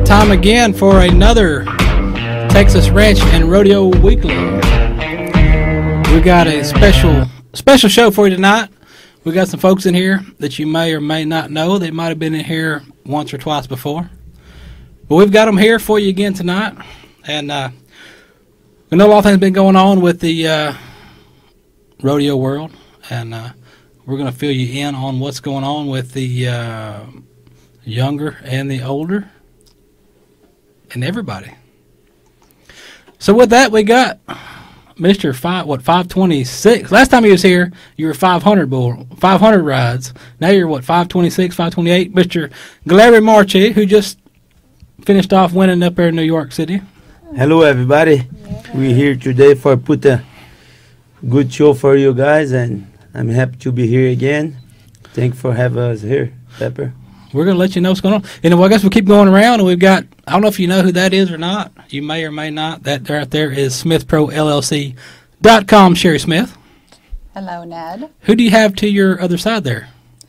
Time again for another Texas Ranch and Rodeo Weekly. We got a special show for you tonight. We got some folks in here that you may or may not know. They might have been in here once or twice before. But we've got them here for you again tonight. And we know a lot of things have been going on with the rodeo world. And we're going to fill you in on what's going on with the younger and the older. And everybody. So with that, we got Mr. 526. Last time he was here, you were 500 rides. Now you're 526, 528. Mr. Glary Marchi, who just finished off winning up there in New York City. Hello, everybody. We're here today for put a good show for you guys, and I'm happy to be here again. Thanks for having us here, Pepper. We're going to let you know what's going on. And I guess we'll keep going around, and we've got, I don't know if you know who that is or not. You may or may not. That right there is SmithProLLC.com, Sherry Smith. Hello, Ned. Who do you have to your other side there?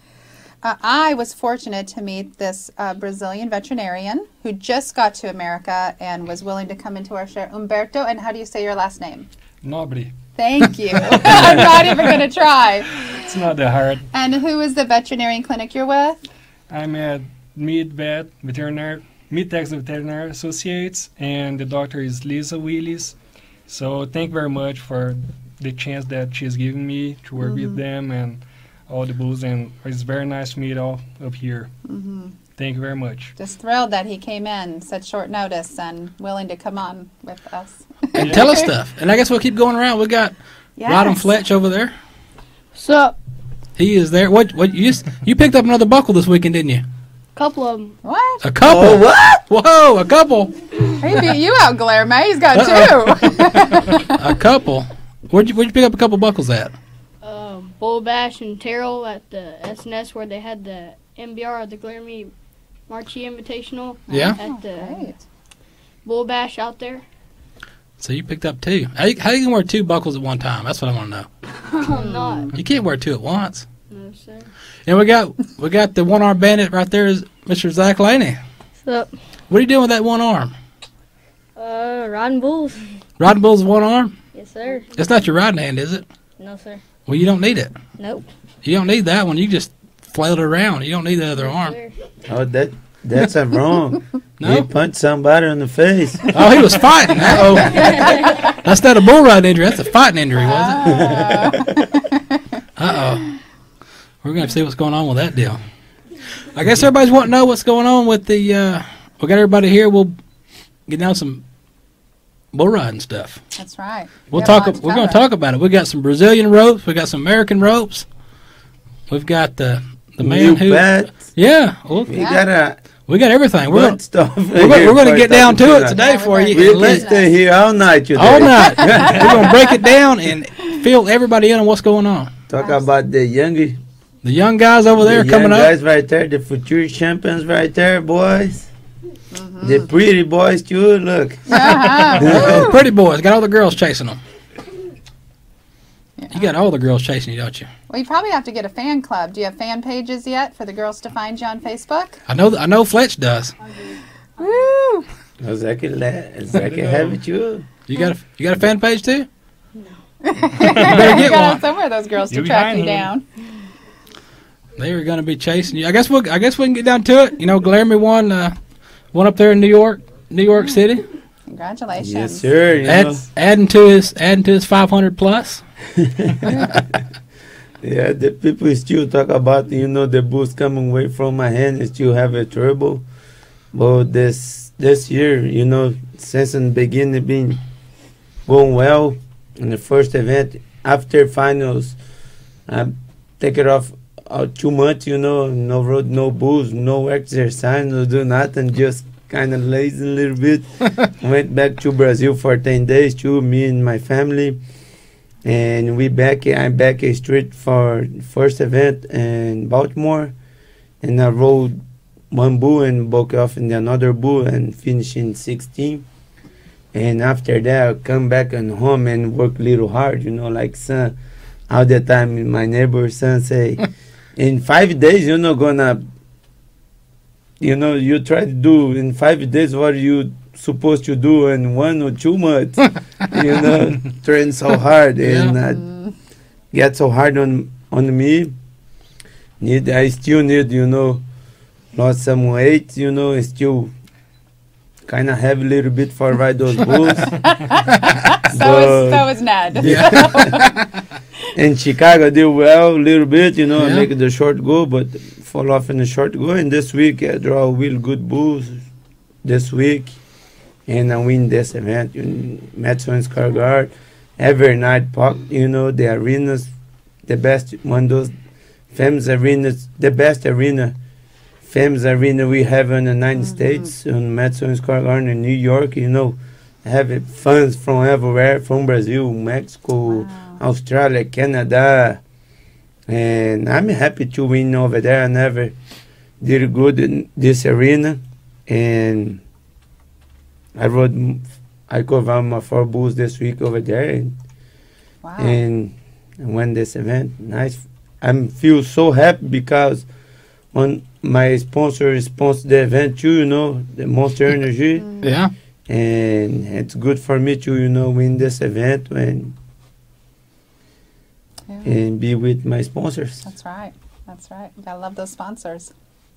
I was fortunate to meet this Brazilian veterinarian who just got to America and was willing to come into our show. Umberto, and how do you say your last name? Nobody. Thank you. I'm not even going to try. It's not that hard. And who is the veterinarian clinic you're with? I'm at Mid-Texas Veterinary Associates, and the doctor is Lisa Willis. So thank you very much for the chance that she's given me to work with them and all the bulls, and it's very nice to meet all up here. Thank you very much. Just thrilled that he came in such short notice and willing to come on with us. And tell us stuff. And I guess we'll keep going around. We got Rodham Fletch over there. What's up? He is there. What you picked up another buckle this weekend, didn't you? Couple of them. What? A couple. Oh, what? Whoa, a couple. He beat you out, Glare May. He's got two. A couple. Where'd you pick up a couple buckles at? Bull Bash and Terrell at the SNS where they had the MBR, the Glare Marchi Invitational. Yeah. At the Great. Bull Bash out there. So you picked up two. How you can wear two buckles at one time? That's what I want to know. I'm not. You can't wear two at once. No, sir. And we got the one-arm bandit right there is Mr. Zach Laney. What's up? What are you doing with that one arm? Riding bulls. Riding bulls with one arm? Yes, sir. It's not your riding hand, is it? No, sir. Well, you don't need it. Nope. You don't need that one. You just flailed it around. You don't need the other arm. Sir. Oh, that's wrong. No? He punched somebody in the face. Oh, he was fighting. Uh-oh. That's not a bull riding injury. That's a fighting injury, was it? Uh-oh. We're going to see what's going on with that deal. I guess everybody's wanting to know what's going on with the, we got everybody here. We'll get down some bull riding stuff. That's right. We're going to talk about it. We got some Brazilian ropes. We got some American ropes. We've got the man who... Yeah. Well, we got everything. We're going to get down to it today for you. We can stay here all night today. All night. We're going to break it down and fill everybody in on what's going on. Talk about the young guys over there coming up. The young guys right there, the future champions right there, boys. The pretty boys too, look. Pretty boys. Got all the girls chasing them. Yeah. You got all the girls chasing you, don't you? Well, you probably have to get a fan club. Do you have fan pages yet for the girls to find you on Facebook? I know Fletch does. Woo! Zach have it too. You got a fan page too? No. You better get one. Somewhere those girls to track you down. They were going to be chasing you. I guess we can get down to it. You know, Glarmy won up there in New York City. Congratulations. Yes, sir. Adding to his 500 plus. Yeah, the people still talk about, the bulls coming away from my hand and still have a trouble. But this year, since in the beginning been going well. In the first event, after finals, I take it off 2 months, no road, no bulls, no exercise, no do nothing, just kind of lazy a little bit. Went back to Brazil for 10 days, too, me and my family. And I'm back straight for first event in Baltimore. And I rode one bull and broke off in another bull and finished in 16. And after that, I come back and home and work a little hard, like son. All the time, my neighbor's son say, in 5 days, you're not gonna you know, you try to do in 5 days what you supposed to do in 1 or 2 months. You know, train so hard and get so hard on me. I still need, you know, lost some weight, you know, still kind of heavy a little bit for ride those bulls. So is Ned. Yeah. In Chicago, I did well a little bit, you know, I make the short go, but fall off in the short go. And this week, I draw real good bulls this week, and I win this event in Madison Square Garden. Every night, you know, the arenas, the best, one of those famous arenas, the best arena, famous arena we have in the United States, in Madison Square Garden in New York, you know, have fans from everywhere, from Brazil, Mexico, Australia, Canada, and I'm happy to win over there. I never did good in this arena, and I covered my 4 bulls this week over there, and won this event. Nice. I feel so happy because when my sponsor sponsored the event too, you know, the Monster Energy. Yeah. And it's good for me to, you know, win this event and be with my sponsors. That's right. That's right. You gotta love those sponsors.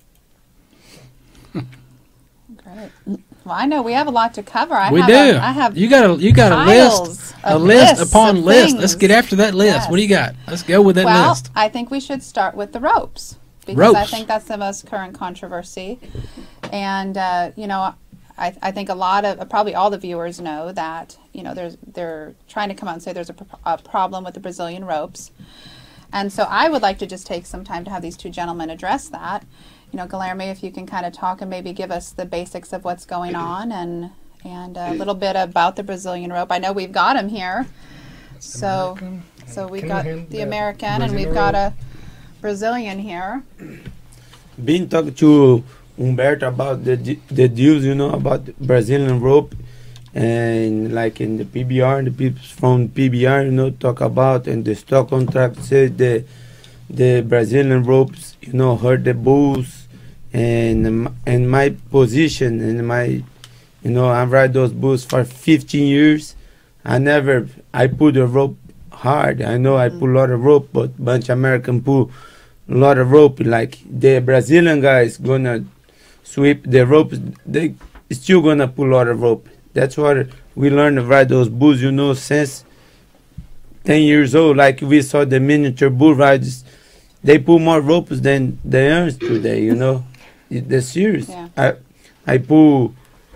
Great. Well, I know we have a lot to cover. I have you got a list upon list. Let's get after that list. Yes. What do you got? Let's go with that list. Well, I think we should start with the ropes because I think that's the most current controversy. And you know, I think a lot of probably all the viewers know that, you know, they're trying to come out and say there's a problem with the Brazilian ropes. And so I would like to just take some time to have these two gentlemen address that. You know, Guilherme, if you can kind of talk and maybe give us the basics of what's going on and a little bit about the Brazilian rope. I know we've got him here. So we've got the American and we've got a Brazilian here. Been talking to Humberto about the deals, you know, about the Brazilian rope, and like in the PBR, the people from PBR, you know, talk about, and the stock contract says the Brazilian ropes, you know, hurt the bulls, and my position and my, you know, I ride those bulls for 15 years. I put the rope hard. I know I pull a lot of rope, but bunch of American pull a lot of rope. Like the Brazilian guys gonna sweep the ropes, they still gonna pull a lot of rope. That's what we learned to ride those bulls, you know, since 10 years old. Like we saw the miniature bull riders, they pull more ropes than the youngsters today, you know. They're serious. Yeah. I pull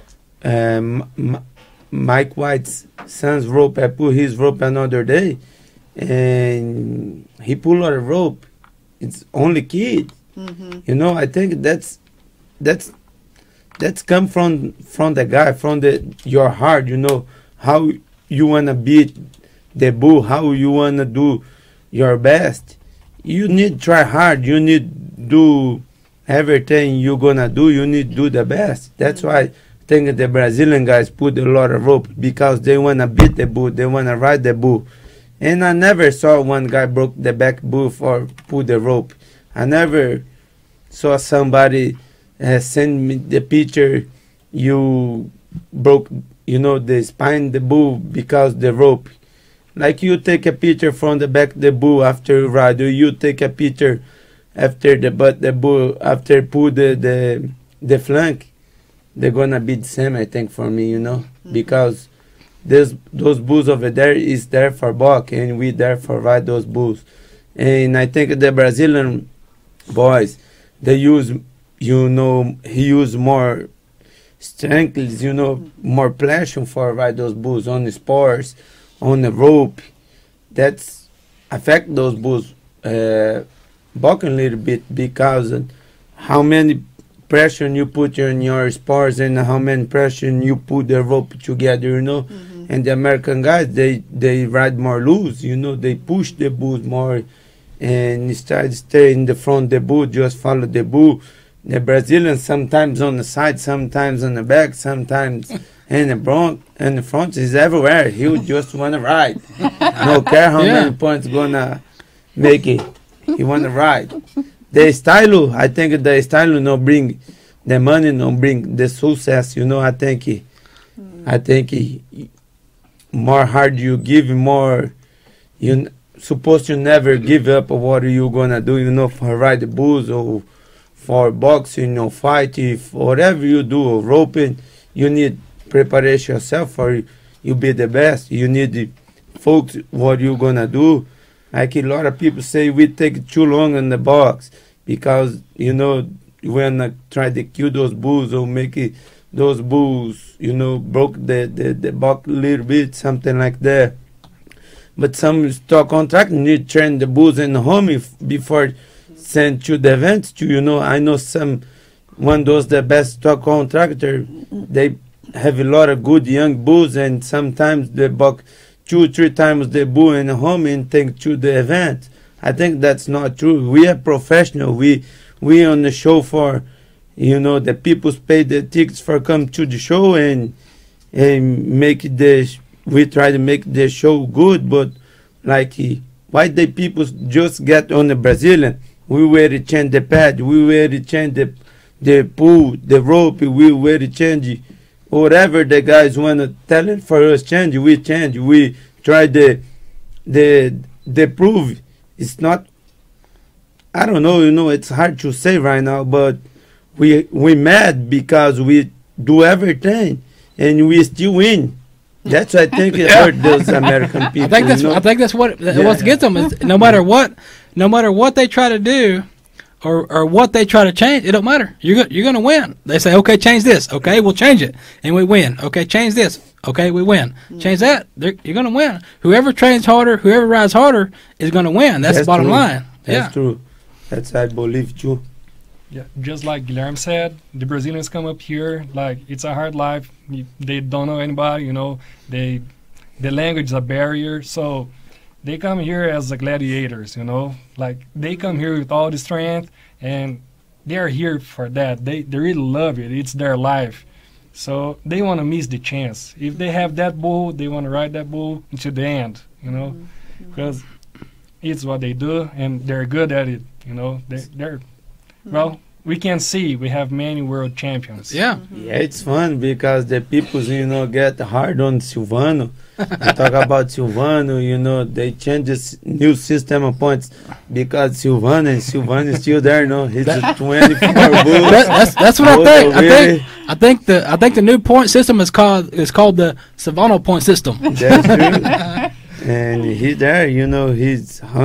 Mike White's son's rope. I pull his rope another day, and he pulled a lot of rope. It's only kid. You know, I think that's come from the guy, from your heart, you know, how you want to beat the bull, how you want to do your best. You need to try hard. You need to do everything you're going to do. You need to do the best. That's why I think the Brazilian guys put a lot of rope, because they want to beat the bull. They want to ride the bull. And I never saw one guy broke the back bull for pull the rope. I never saw somebody send me the picture, you broke, you know, the spine the bull because the rope. Like you take a picture from the back the bull after you ride, or you take a picture after the bull after pull the flank. They're gonna be the same, I think, for me, you know, because those bulls over there is there for buck, and we there for ride those bulls. And I think the Brazilian boys, they use, you know, he use more strength, you know, more passion for ride those bulls on the spurs, on the rope. That's affect those bulls bucking a little bit, because how many pressure you put in your spurs and how many pressure you put the rope together, you know. And the American guys, they ride more loose, you know, they push the bulls more and stay in the front of the bull, just follow the bull. The Brazilians sometimes on the side, sometimes on the back, sometimes in the front is everywhere. He would just want to ride. No care how many points gonna make it. He want to ride. The style, I think the style, you know, bring the money don't bring the success. You know, I think more hard you give, more you supposed to never give up what you gonna do. You know, for ride the bulls or for boxing or fighting, whatever you do, or roping, you need preparation yourself for you be the best. You need the folks what you gonna do. Like a lot of people say, we take too long in the box because you know when I try to kill those bulls or make it, those bulls, you know, broke the box a little bit, something like that. But some stock contract need to train the bulls in the home before send to the events. To you know, I know some one those the best stock contractor. They have a lot of good young bulls, and sometimes they buck 2-3 times the bull in the home and take to the event. I think that's not true. We are professional. We on the show for, you know, the people pay the tickets for come to the show and make we try to make the show good. But like why the people just get on the Brazilian? We were to change the pad. We were to change the pool, the rope. We were to change whatever the guys want to tell it for us change. We change. We try the proof. It's not. I don't know. You know, it's hard to say right now, but we mad because we do everything and we still win. That's what I think it hurt those American people. I think that's what gets them is no matter what they try to do or what they try to change, it don't matter. You're going to win. They say, okay, change this. Okay, we'll change it, and we win. Okay, change this. Okay, we win. Change that. You're going to win. Whoever trains harder, whoever rides harder is going to win. That's the bottom line. That's true. That's I believe too. Yeah, just like Guilherme said, the Brazilians come up here, like, it's a hard life. They don't know anybody, you know. The language is a barrier, so they come here as the gladiators, you know. Like, they come here with all the strength, and they are here for that. They really love it. It's their life. So they want to miss the chance. If they have that bull, they want to ride that bull to the end, you know, because it's what they do, and they're good at it, you know. They're well, we can see we have many world champions. Yeah. Yeah, it's fun because the people, you know, get hard on Silvano. They talk about Silvano, you know, they change this new system of points because Silvano is still there, you know. He's a 24 bull. That's what I think. I think the new point system is called the Silvano point system. That's true. And he's there, you know, he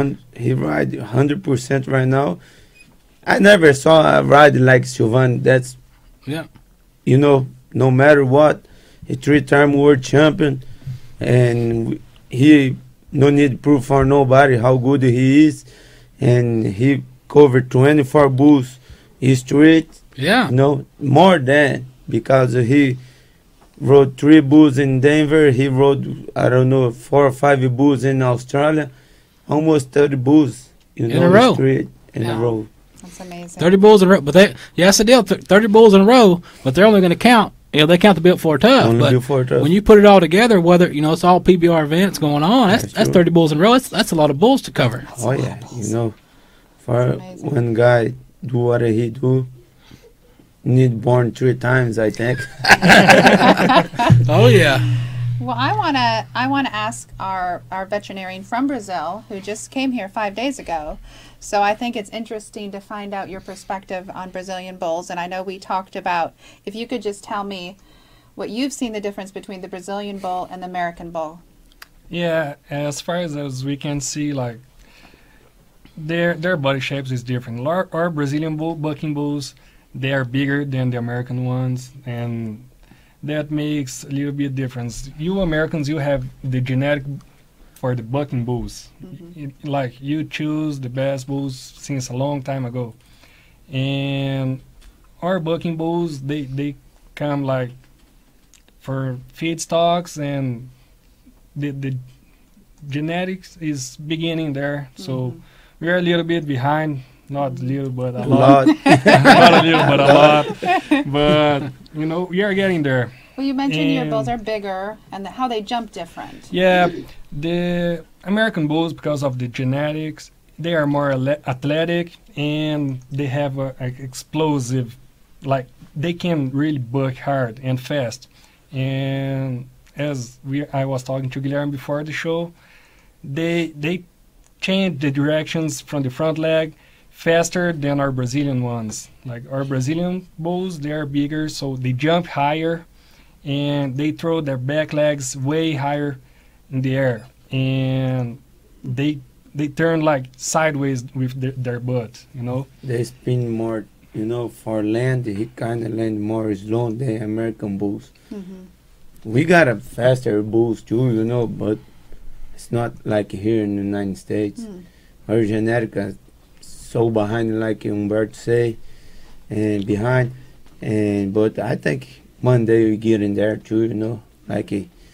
ride 100% right now. I never saw a ride like Silvano. That's, you know, no matter what, a 3-time world champion, and he no need proof for nobody how good he is, and he covered 24 bulls straight. Yeah, no more than because he rode 3 bulls in Denver. He rode 4 or 5 bulls in Australia, almost 30 bulls, you know, in a row. Straight in a row. That's amazing. 30 bulls in a row, but that's the deal. 30 bulls in a row, but they're only going to count. You know, they count the Built Ford Tough. Only but Built Ford Tough. When you put it all together, whether you know it's all PBR events going on, that's 30 bulls in a row. That's a lot of bulls to cover. Oh yeah, you know, for one guy do what he do, need born 3 times, I think. Oh yeah. Well, I wanna ask our veterinarian from Brazil who just came here 5 days ago. So I think it's interesting to find out your perspective on Brazilian bulls. And I know we talked about, if you could just tell me what you've seen the difference between the Brazilian bull and the American bull. Yeah, as far as we can see, like, their body shapes is different. Our Brazilian bucking bulls, they are bigger than the American ones, and that makes a little bit difference. You Americans, you have the genetic for the bucking bulls. Like, you choose the best bulls since a long time ago. And our bucking bulls, they come like for feedstocks, and the genetics is beginning there. So we're a little bit behind. Not little, but a lot. Not a little, but a lot. But, you know, we are getting there. Well, you mentioned your bulls are bigger and how they jump different. Yeah, the American bulls, because of the genetics, they are more athletic, and they have an explosive like they can really buck hard and fast. And as I was talking to Guilherme before the show, they change the directions from the front leg faster than our Brazilian ones. Like our Brazilian bulls, they are bigger, so they jump higher and they throw their back legs way higher in the air, and they turn like sideways with their butt, you know. They spin more, you know, for land. He kind of land more slow than American bulls. Mm-hmm. We got a faster bulls too, you know, but it's not like here in the United States. Our genetic is so behind, like Humberto say, and behind. But I think one day we get in there too, you know, like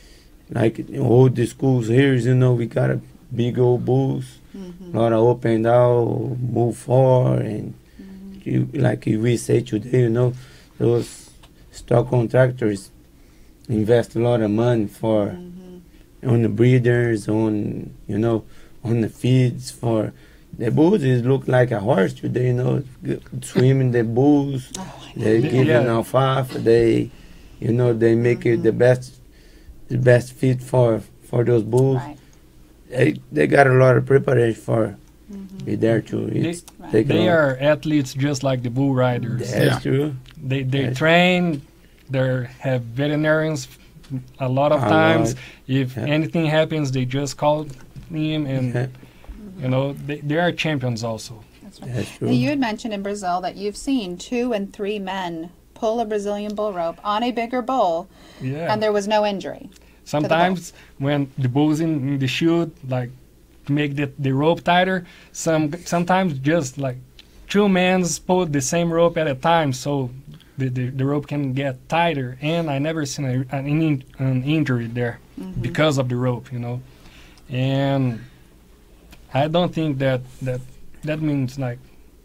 all the schools here, you know, we got a big old bulls, a lot of up and down, move forward, and like we say today, you know, those stock contractors invest a lot of money for on the breeders, on, you know, on the feeds. For the bulls, it look like a horse today, you know, swimming the bulls, they give them alfalfa, they, you know, they make it the best feed for those bulls. Right. They got a lot of preparation for be there too. They are athletes just like the bull riders. That's true. They train. They have veterinarians a lot of times. If anything happens, they just call him, and you know they are champions also. That's right. That's true. Now, you had mentioned in Brazil that you've seen 2 and 3 men pull a Brazilian bull rope on a bigger bull, and there was no injury. Sometimes when the bull's in the chute, like to make the rope tighter, sometimes just like 2 men pull the same rope at a time, so the rope can get tighter. And I never seen an injury there because of the rope, you know. And I don't think that means, like,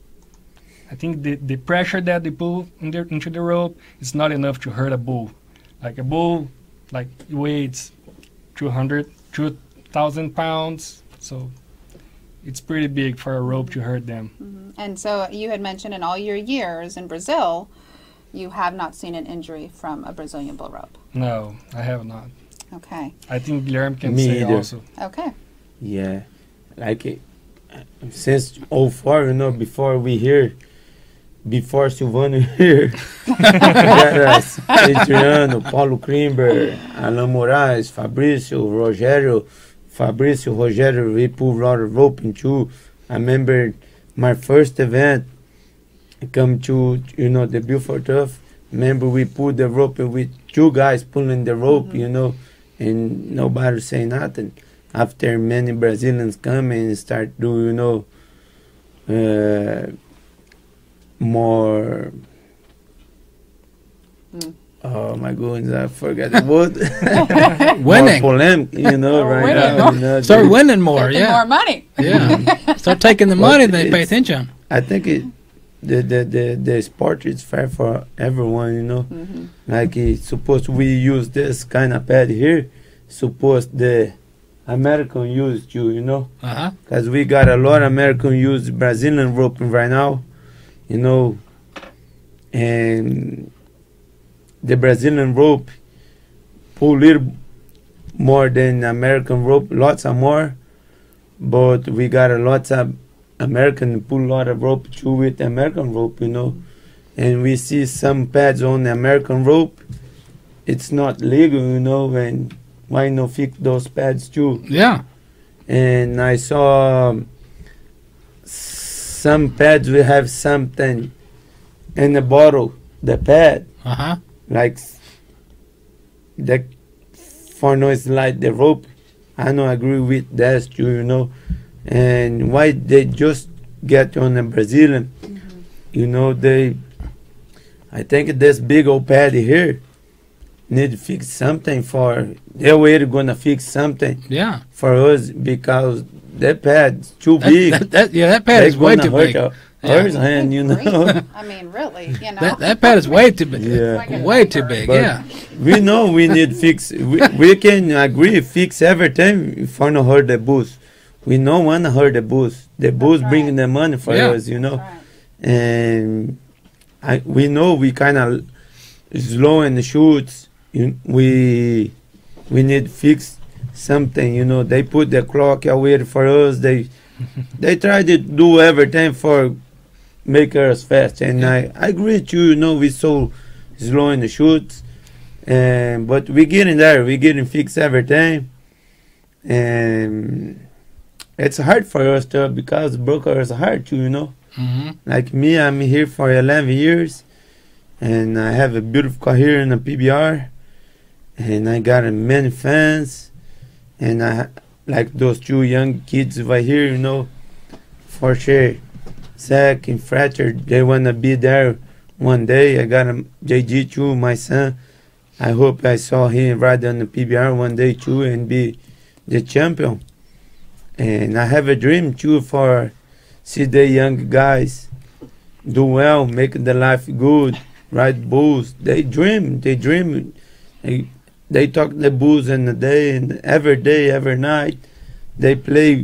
I think the pressure that they pull into the rope is not enough to hurt a bull. Like a bull, like, weighs 2,000 pounds, so it's pretty big for a rope to hurt them. And so you had mentioned in all your years in Brazil, you have not seen an injury from a Brazilian bull rope. No, I have not. Okay. I think Guilherme can Me say either. also. Okay. Yeah, like since 04, you know, before Silvano here, got Adriano, Paulo Krimber, Alan Moraes, Fabrício, Rogério, we pulled a lot of rope into. I remember my first event, I come to, you know, the Beaufort Turf. Remember we pulled the rope with 2 guys pulling the rope, you know, and nobody say nothing. After many Brazilians come and start do, you know, more. Oh my goodness, I forgot the word. Winning. More polemic, you know, right winning. now. You know, Start winning more, Making yeah. more money. Yeah. Start taking the money, they pay attention. I think the sport is fair for everyone, you know. Like suppose we use this kind of pad here, suppose the American use too, you know. Because we got a lot of American use Brazilian roping right now, you know, and the Brazilian rope pull a little more than American rope, lots of more, but we got a lot of American pull a lot of rope too with American rope, you know, and we see some pads on the American rope, it's not legal, you know, and why not fix those pads too? Yeah. And I saw some pads will have something in the bottle, the pad, like that for noise like the rope. I don't agree with that too, you know. And why they just get on the Brazilian, you know, I think this big old pad here need to fix something for, their way to gonna fix something for us, because that pad's too big. That pad is way too big. Hers hand, you know. I mean, really, you know. That pad is way too big. Yeah. Way too big, But we know we need fix. We can agree fix everything for not hurt the bulls. We don't want to hurt the bulls. The bulls bringing the money for us, you know. Right. And we know we kind of slow in the shoots. We need to fix something. They put the clock away for us. They try to do everything for make us fast. And I agree with you. We so slow in the shoots, but we getting there. We getting fix everything, and it's hard for us too because broker is hard too. Mm-hmm. Like me, I'm here for 11 years, and I have a beautiful career in the PBR, and I got many fans, and I like those two young kids right here, for sure. Zach and Fletcher, they want to be there one day. I got JG too, my son. I hope I saw him ride on the PBR one day too and be the champion. And I have a dream too for see the young guys do well, make the life good, ride bulls. They dream. They talk the bulls in the day, and every night, they play,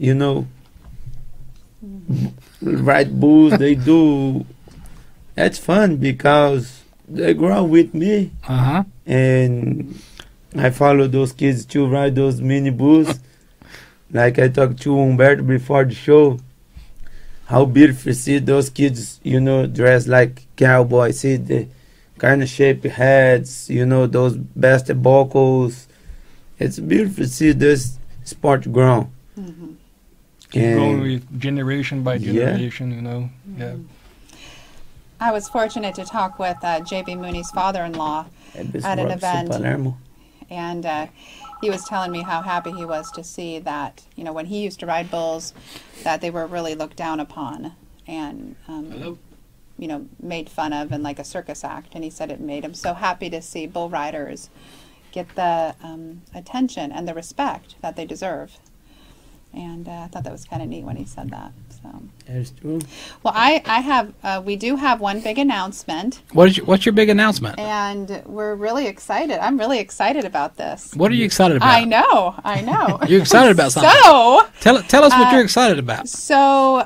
ride bulls. They do. That's fun because they grow with me, and I follow those kids to ride those mini bulls. Like I talked to Humberto before the show. How beautiful to see those kids, dressed like cowboys. See the kind of shaped heads, those best buckles. It's beautiful to see this sport grow. Mm-hmm. Keep going with generation by generation, Mm-hmm. Yeah. I was fortunate to talk with J.B. Mooney's father-in-law at an event. And he was telling me how happy he was to see that, when he used to ride bulls, that they were really looked down upon and, made fun of and like a circus act. And he said it made him so happy to see bull riders get the attention and the respect that they deserve. And I thought that was kind of neat when he said that. So. That's true. Well, we do have one big announcement. What's your big announcement? And we're really excited. I'm really excited about this. What are you excited about? I know. You're excited about something. So tell us what you're excited about. So,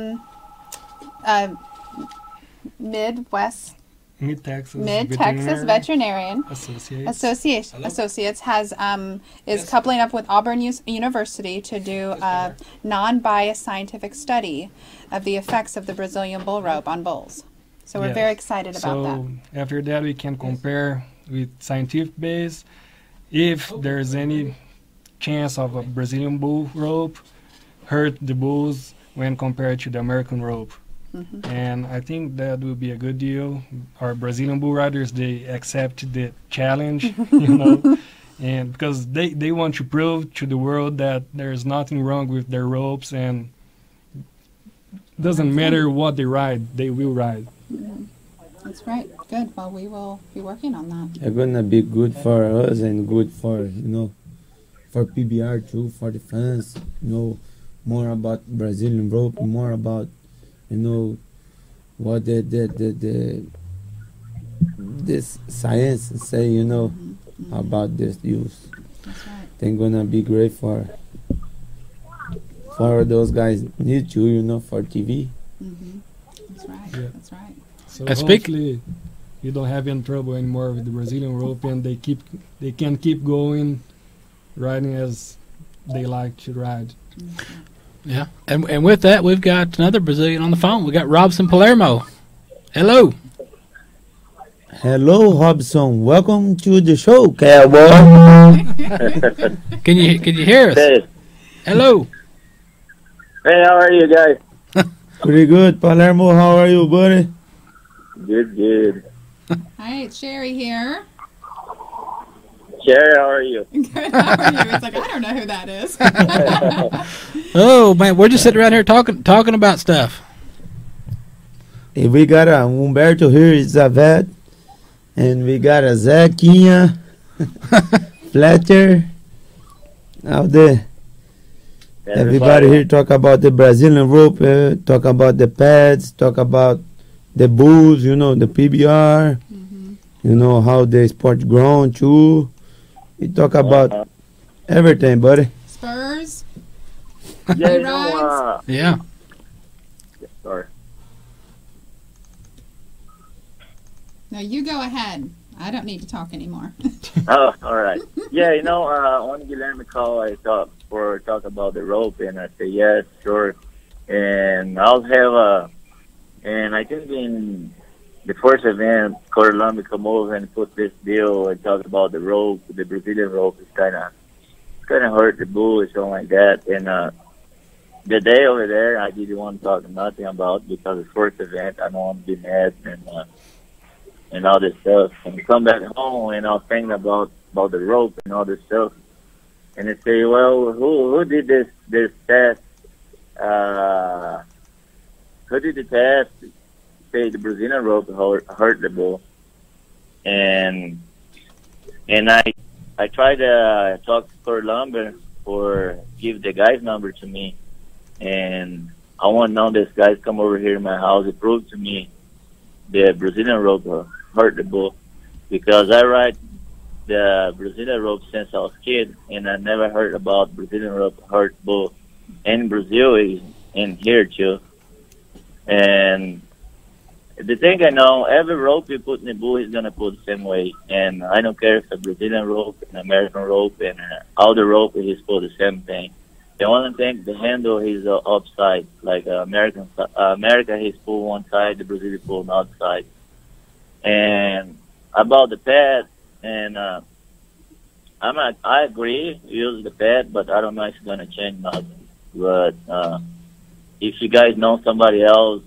Mid-Texas Veterinarian Associates has is coupling up with Auburn University to do a non-biased scientific study of the effects of the Brazilian bull rope on bulls. So we're very excited about that. So after that, we can compare with scientific base if there's any chance of a Brazilian bull rope hurt the bulls when compared to the American rope. Mm-hmm. And I think that will be a good deal. Our Brazilian bull riders, they accept the challenge, and because they want to prove to the world that there's nothing wrong with their ropes, and doesn't matter what they ride, they will ride. Mm-hmm. That's right. Good. Well, we will be working on that. It's gonna be good for us and good for for PBR too, for the fans. More about Brazilian rope, more about what this science say, mm-hmm. about this use. That's right. They're gonna be great for those guys need to, for TV. Mm-hmm. That's right. Yeah. That's right. So hopefully you don't have any trouble anymore with the Brazilian rope, and they can keep going, riding as they like to ride. Mm-hmm. Yeah, and with that, we've got another Brazilian on the phone. We got Robson Palermo. Hello. Hello, Robson. Welcome to the show, cowboy. Can you hear us? Hey. Hello. Hey, how are you guys? Pretty good, Palermo. How are you, buddy? Good. Hi, it's Sherry here. Sherry, how are you? Good, how are you? It's like, I don't know who that is. Oh, man, we're just sitting around here talking about stuff. Hey, we got a Humberto here, is a vet. And we got a Zequinha, Fletcher, out there. Everybody here talk about the Brazilian rope, talk about the pads, talk about the bulls, the PBR, Mm-hmm. How the sport grown too. We talk about everything, buddy. Spurs? Yeah, Yeah. sorry. No, you go ahead. I don't need to talk anymore. Oh, all right. Yeah, on Guillermo call, I talk about the rope, and I say yes, sure. And I'll have and I think in the first event, Corlombi come over and put this deal and talk about the rope, the Brazilian rope. It's kind of hurt the bull or something like that. And the day over there, I didn't want to talk nothing about because the first event, I don't want to be mad and all this stuff. And come back home and I was thinking about the rope and all this stuff. And they say, well, who did this test? Who did the test? Say the Brazilian rope hurt the bull. And I tried to talk to Kurt Lumber or give the guy's number to me. And I want to know this guy's come over here to my house. He proved to me the Brazilian rope hurt the bull because I ride the Brazilian rope since I was a kid, and I never heard about Brazilian rope hurt bull. In Brazil, in here too. And the thing I know, every rope you put in the bull is gonna put the same way, and I don't care if it's a Brazilian rope, an American rope, and all the rope is put the same thing. The only thing, the handle is upside, like America he's pull one side, the Brazilian pull another side. And about the pad, and I agree, use the pad, but I don't know if it's gonna change nothing. But if you guys know somebody else,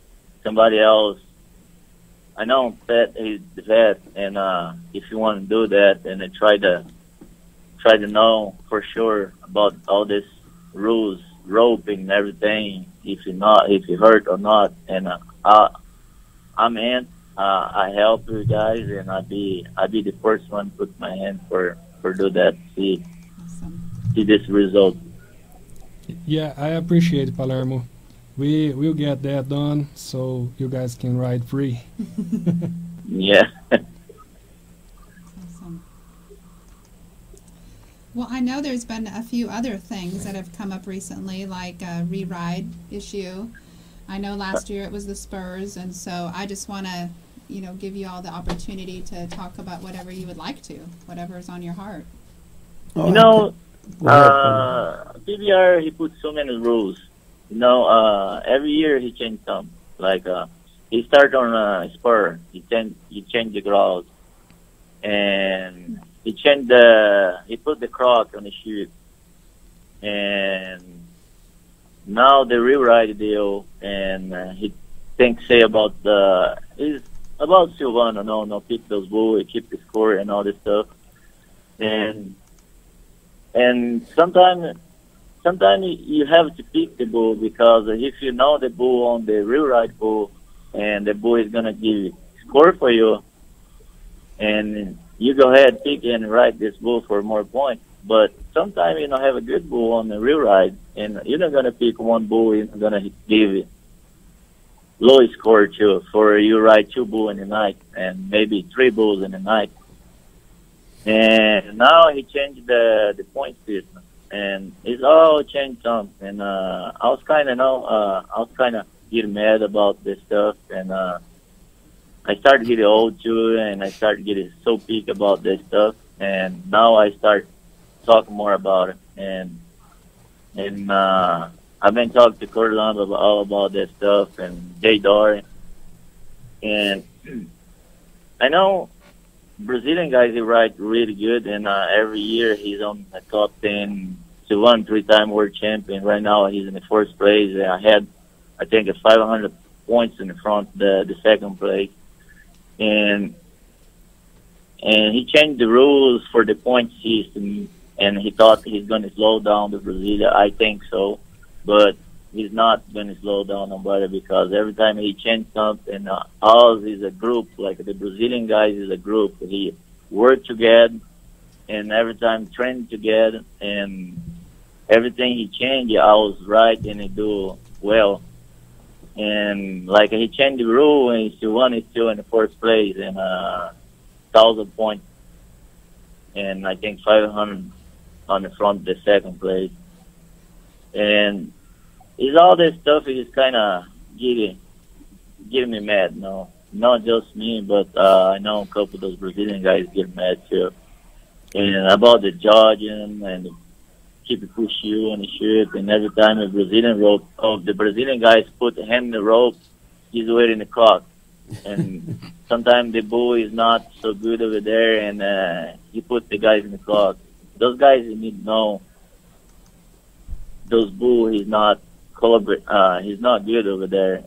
I know Pat is the vet, and if you want to do that, and then try to know for sure about all this rules, roping and everything, if you hurt or not, and I'm in. I help you guys, and I'd be the first one to put my hand for do that. See this result. Yeah, I appreciate it, Palermo. We will get that done so you guys can ride free. Yeah. Awesome. Well, I know there's been a few other things that have come up recently, like a re-ride issue. I know last year it was the spurs, and so I just want to, give you all the opportunity to talk about whatever you would like to, whatever is on your heart. PBR, he put so many rules. Every year he changed some. Like he started on a spur. He changed the ground, and he put the crock on the shoe, and now the rewrite deal, and he say about about Silvano. No, pick those bulls, he keep the score and all this stuff, and sometimes you have to pick the bull, because if you know the bull on the real right bull, and the bull is gonna give score for you, and you go ahead pick and ride this bull for more points. But sometimes you don't have a good bull on the real ride, and you're not gonna pick one bull. You're gonna give low score too. For you ride 2 bulls in the night, and maybe 3 bulls in the night. And now he changed the point system, and it's all changed some. And I was kind of getting mad about this stuff, and I started getting old too, and I started getting so peak about this stuff. And now I start talking more about it, and I've been talking to Kurt Lumber all about this stuff, and Jay Doran, and I know Brazilian guys, he ride really good, and every year he's on the top 10. He won 3-time world champion. Right now he's in the first place. I had, I think, 500 points in the front, the second place, and he changed the rules for the point system, and he thought he's going to slow down the Brazilian. I think so, but he's not going to slow down nobody, because every time he changed something, ours is a group, like the Brazilian guys is a group. He work together, and every time train together, and everything he changed, I was right, and he do well. And like he changed the rule, and he still won, he's still in the first place, and 1,000 points, and I think 500 on the front, the second place. And it's all this stuff is kind of getting me mad, not just me, but I know a couple of those Brazilian guys get mad too. And about the judging and keep it push you on the ship, and every time the Brazilian guys put the hand in the rope, he's waiting the clock. And sometimes the bull is not so good over there, and he put the guys in the clock. Those guys need to know those bull he's not he's not good over there,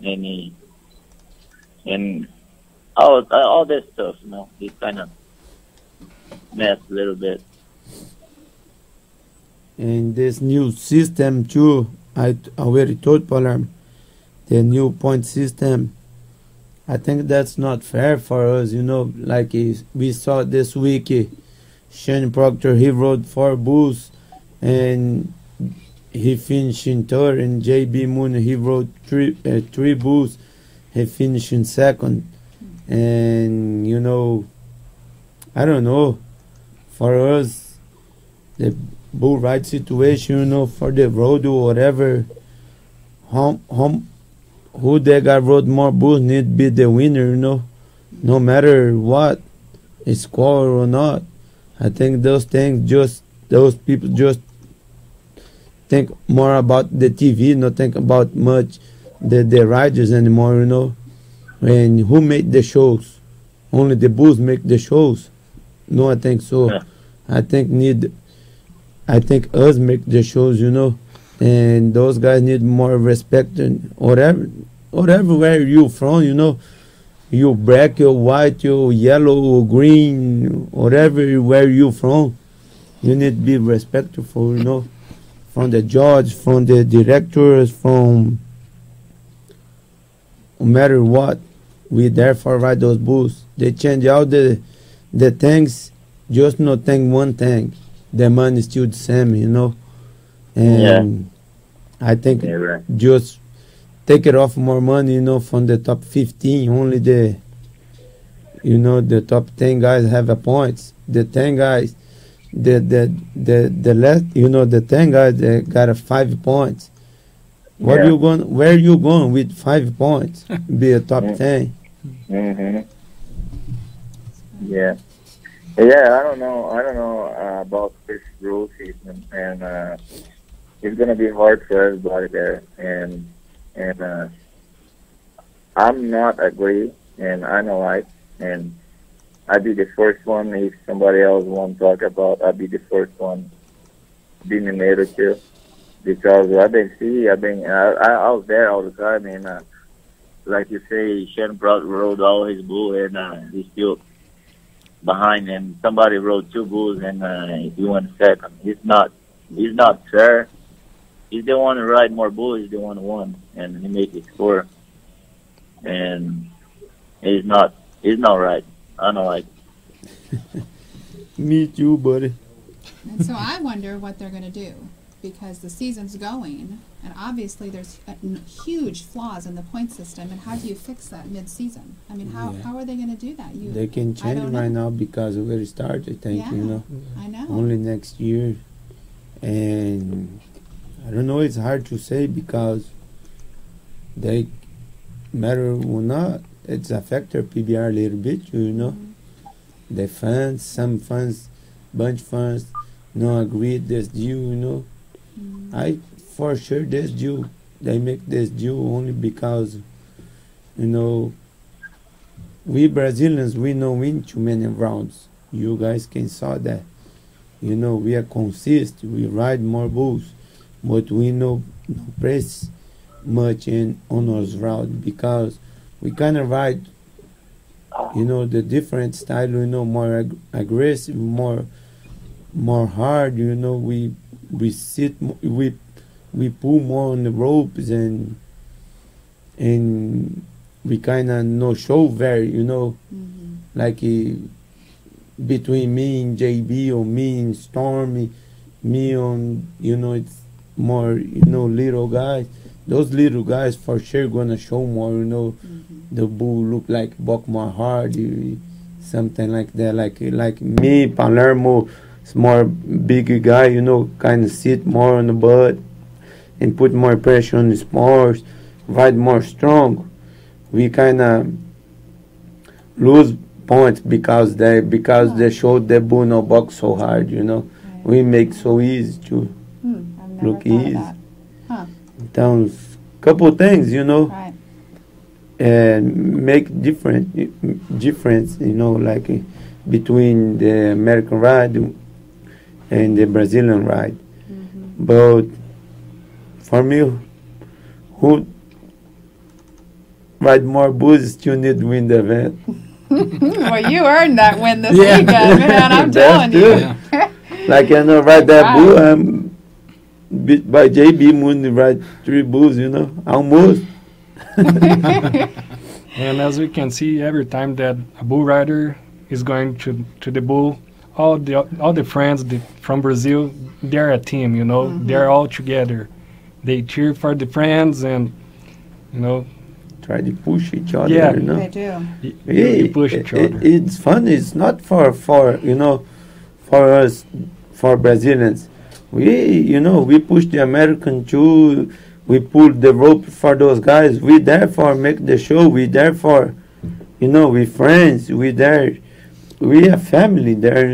and all this stuff, he's kind of messed a little bit. And this new system too, I already told Palermo, the new point system, I think that's not fair for us, like we saw this week, Shane Proctor, he rode 4 bulls and he finished in third, and JB Moon, he rode 3 bulls, he finished in second. And I don't know, for us, the bull ride situation, for the road or whatever, who they got rode more bulls need to be the winner, no matter what, score or not. I think those people just think more about the TV, not think about much the riders anymore, And who made the shows? Only the bulls make the shows. No, I think so. Yeah. I think us make the shows, and those guys need more respect and whatever where you from, you black, you white, you yellow, green, whatever where you from, you need to be respectful, from the judge, from the directors, from no matter what. We therefore ride those bulls. They change out the things, just not think one thing. The money is still the same, And I think just take it off more money, from the top 15. Only the top 10 guys have a points. The 10 guys, the last, the 10 guys that got a 5 points. Where you going with 5 points? Be a top 10. Mhm. Yeah. Yeah, I don't know about this rule season, and it's gonna be hard for everybody there, and I'm not agree, and I know and I'd be the first one if somebody else won't talk about. I'd be the first one being in the too, because I was there all the time, and like you say, Shannon rode all his bulls, and he's still behind him. Somebody rode 2 bulls, and he went second. He's not fair. He's the one who ride more bulls. He's the one who won, and he made the score. And he's not right. I don't like. Me too, buddy. And so I wonder what they're going to do, because the season's going, and obviously there's huge flaws in the point system. And how do you fix that mid-season? I mean, how are they going to do that? They can change right now because we already started. I think I know. Only next year, and I don't know. It's hard to say because they matter or not. It's affect their PBR a little bit, Mm-hmm. The fans, some fans, bunch fans, no agree this due, Mm-hmm. I for sure this due. They make this due only because, we Brazilians, we don't win too many rounds. You guys can saw that. We are consistent. We ride more bulls, but we no press much in honors route because we kind of ride, the different style. More aggressive, more hard. We sit, we pull more on the ropes and we kind of no show very, Mm-hmm. like between me and JB or me and Stormy, me on, it's more, little guys. Those little guys for sure gonna show more, Mm-hmm. The bull look like buck more hard, something like that. Like me, Palermo, is more bigger guy, kind of sit more on the butt and put more pressure on the spars, ride more strong. We kind of lose points because they showed the bull no box so hard. Right. We make so easy to I've never look thought of easy. that. Huh. Down couple things, Right. and make difference, like between the American ride and the Brazilian ride. Mm-hmm. But for me, who ride more bulls still need to win the event. Well, you earned that win this Yeah. weekend, man. I'm That's telling you. good. Like I know ride that Wow. bull, I'm beat by JB Moon to ride 3 bulls, almost. And as we can see, every time that a bull rider is going to the bull, all the friends from Brazil, they're a team. Mm-hmm. They're all together. They cheer for the friends, and Try to push each other, Yeah. They do. you push each other. It's fun. It's not for us, for Brazilians. We push the American too. We pull the rope for those guys. We there for make the show. We there for, we friends. We there. We a family there.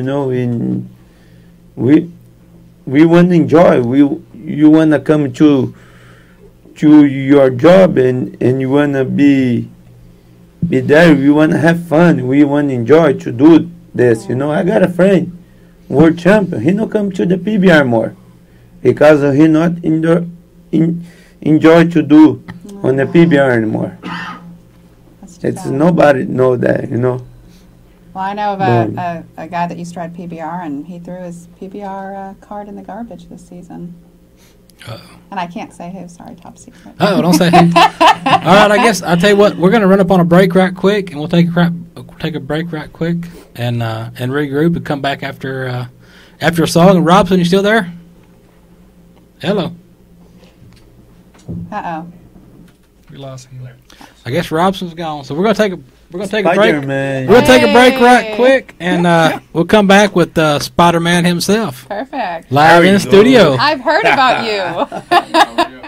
We want to enjoy. You want to come to your job and you want to be there. We want to have fun. We want to enjoy to do this. I got a friend, world champion. He not come to the PBR more because he not enjoy to do on the PBR anymore. That's too It's bad. nobody know that. Well, I know of Boom. a guy that used to ride PBR, and he threw his PBR card in the garbage this season. And I can't say who. Sorry, top secret. Oh, don't say who. All right, I guess I'll tell you what. We're going to run up on a break right quick, and we'll take a break right quick and regroup and come back after a song. And Robson, you still there? Hello. Uh-oh. We lost him. I guess Robson's gone, so we're gonna take a break. Spider-Man. We're gonna take a break right Hey. quick, and we'll come back with Spider-Man himself Perfect. live in the studio. I've heard about you.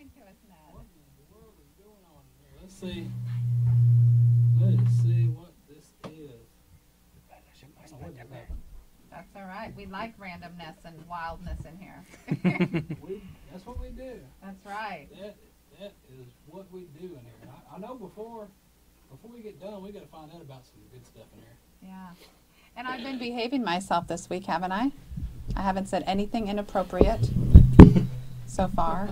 Let's see. Let's see what this is. That's all right. We like randomness and wildness in here. That's what we do. That's right. That is what we do in here. I know before we get done, we got to find out about some good stuff in here. Yeah. And I've been behaving myself this week, haven't I? I haven't said anything inappropriate so far.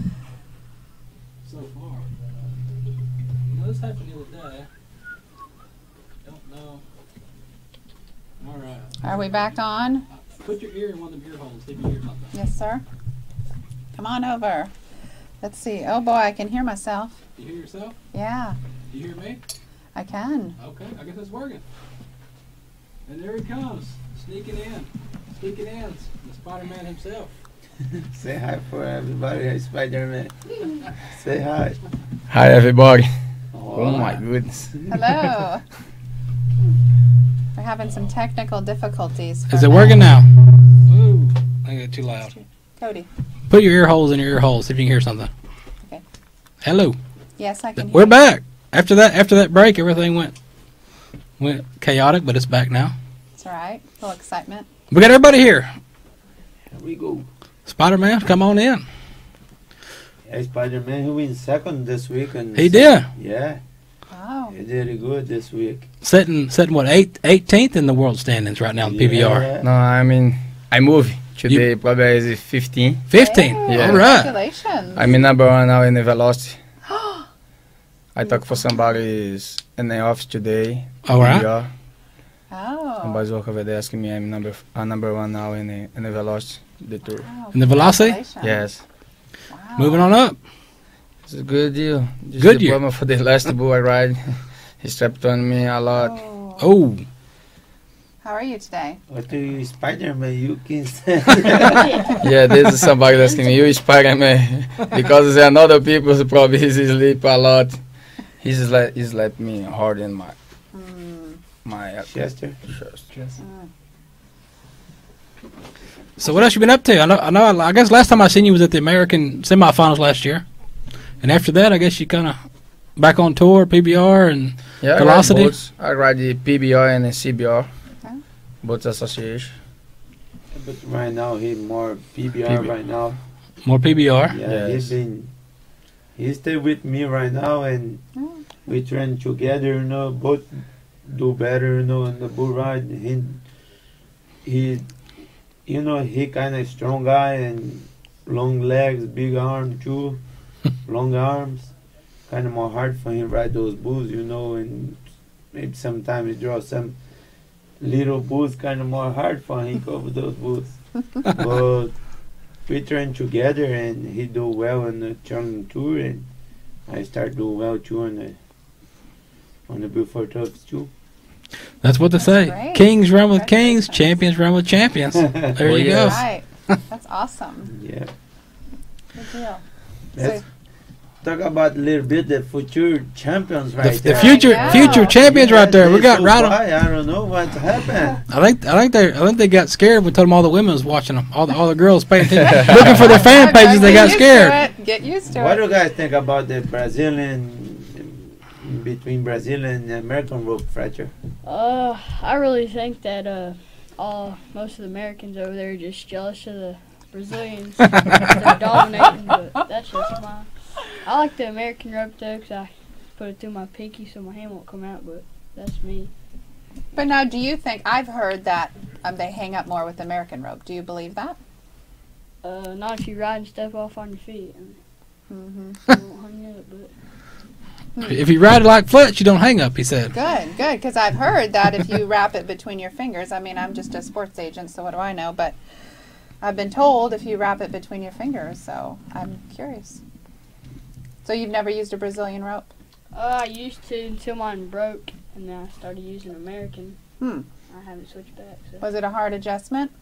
So far. You know, this happened the other day. Don't know. All right. Are we back on? Put your ear in one of the ear holes. See if you hear something. Yes, sir. Come on over. Let's see. Oh, boy, I can hear myself. You hear yourself? Yeah, You hear me? I can. Okay, I guess it's working. And there he comes, sneaking in. The Spider-Man himself. Say hi for everybody. Hi, Spider-Man. Say hi. Hi everybody. Oh my goodness. Hello. We're having some technical difficulties. Is it working now? Ooh, I got too loud. Cody. Put your ear holes in your ear holes. See if you can hear something. Okay. Hello. Yes, I can hear We're you. back. After that break, everything went chaotic, but it's back now. That's all right. A little excitement. We got everybody here. Here we go. Spider-Man, come on in. Yeah, Spider-Man who win second this week. And He did. Yeah, Oh. he did good this week. Sitting what, 18th in the world standings right now in PBR. Yeah. No, I mean I moved today. Probably is 15. 15. Hey, Yeah. All right. Congratulations. I'm in number 1 now in the velocity. I talked for somebody's in the office today. All right. PBR. Oh. Somebody's work over there asking me I'm number 1 now in the velocity. The tour. Wow. In the velocity? Congratulations. Yes. Wow. Moving on up. It's a good deal. Just Good the year. problem for the last bull I ride. He stepped on me a lot. Oh. Oh, How are you today? What do you, Spider-Man? You can say. Yeah, this is somebody asking me, you Spider-Man? Because there are other people who probably sleep a lot. He's like me hard in my Chester. chest. so what else you been up to? I guess last time I seen you was at the American semifinals last year, and after that, I guess you kind of back on tour, PBR and Yeah, Velocity? I ride the PBR and the CBR, Okay. both association. But right now he more PBR right now. more PBR. Yeah, Yes. he stay with me right now, and Oh. we train together. You know, both do better. You know, in the bull ride. He you know, he kind of strong guy and long legs, big arm too, long arms. Kind of more hard for him ride those bulls, you know, and maybe sometimes he draw some little bulls, kind of more hard for him cover those bulls. But we train together, and he do well on the Chung tour, and I start doing well too on the Before Toughs too. That's what they That's say. great. Kings run with kings, Congratulations. champions run with champions. There Oh, you yeah. go. Right. That's awesome. Yeah. Good deal. Let's So- talk about a little bit the future champions right The there. future I know. future champions Yeah, right there. We they got so right on. quiet. I don't know what's happened. I think they got scared. We told them all the women was watching them. All the girls paying attention, looking for their fan pages. They got Get used to scared. it. Get used to What do it. you guys think about the Brazilian, between Brazil and the American rope fracture? I really think that most of the Americans over there are just jealous of the Brazilians. They're dominating, but that's just mine. I like the American rope though, 'cause I put it through my pinky so my hand won't come out, but that's me. But now, do you think, I've heard that they hang up more with American rope. Do you believe that? Not if you ride and step off on your feet. I mean, Mm-hmm. you won't hang up, but If you ride it like Fletch, you don't hang up. He said. Good, good, because I've heard that if you wrap it between your fingers, I mean, I'm just a sports agent, so what do I know? But I've been told if you wrap it between your fingers, so I'm curious. So you've never used a Brazilian rope? I used to until mine broke, and then I started using American. Hmm. I haven't switched back. So. Was it a hard adjustment?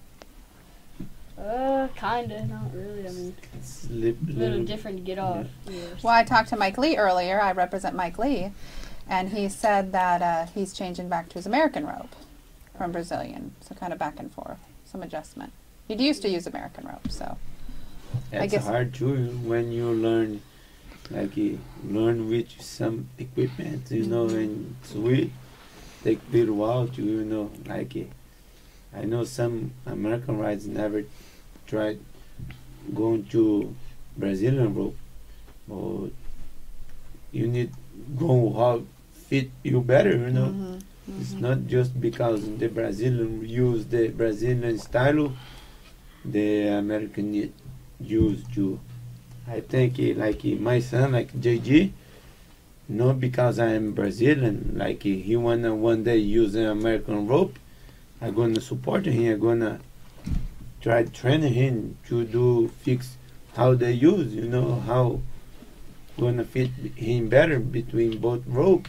Kinda, not really. I mean, Slip, a little different to get off. Yeah. Well, I talked to Mike Lee earlier. I represent Mike Lee, and he said that he's changing back to his American rope from Brazilian, so kind of back and forth, some adjustment. He used to use American rope, so That's guess- hard too when you learn, like learn with some equipment, and sweet take a little while to, like I know some American rides never tried going to Brazilian rope, but you need go how fit you better, It's not just because the Brazilian use the Brazilian style, the American need use too. I think like my son, like JG, not because I am Brazilian, like he wanna one day use an American rope, I'm gonna support him. I'm gonna try training him to do fix how they use, how gonna fit him better between both ropes.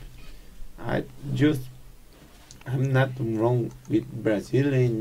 I'm not wrong with Brazilian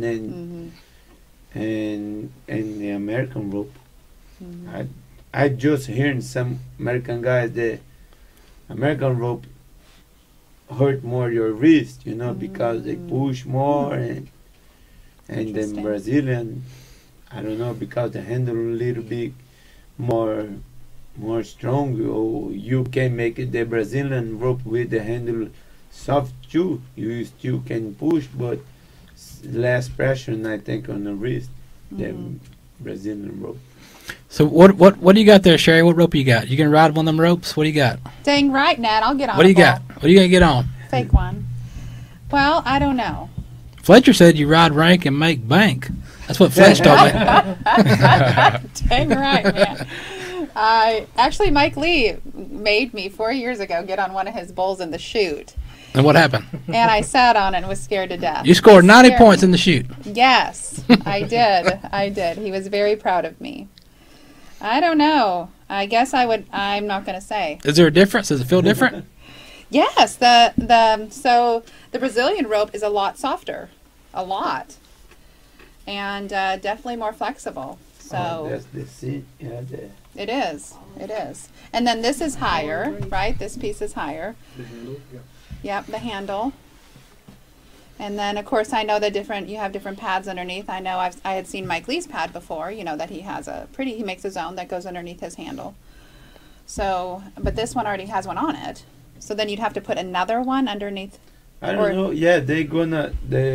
and the American rope. I just hearing some American guys the American rope hurt more your wrist, because they push more and then Interesting. Brazilian, I don't know, because the handle a little bit more strong, or you can make it the Brazilian rope with the handle soft too. You still can push, but less pressure, I think, on the wrist than Brazilian rope. So what do you got there, Sherry? What rope you got? You can ride one of them ropes? What do you got? Dang right, Nat. I'll get on. What do you a ball. got? What are you gonna get on? Fake one. Well, I don't know. Fletcher said you ride rank and make bank. That's what Fletch told me. Dang right, man. Actually, Mike Lee made me 4 years ago get on one of his bulls in the chute. And what happened? And I sat on it and was scared to death. You scored 90 Scared points me. in the shoot. Yes, I did. I did. He was very proud of me. I don't know. I guess I'm not going to say. Is there a difference? Does it feel different? Yes, so the Brazilian rope is a lot softer, a lot, and definitely more flexible. So that's the seat. Yeah, it is. And then this is higher, right? This piece is higher. Yep, the handle. And then, of course, I know you have different pads underneath. I know I had seen Mike Lee's pad before, that he has he makes his own that goes underneath his handle. So, but this one already has one on it. So then you'd have to put another one underneath. I don't know. Yeah, they gonna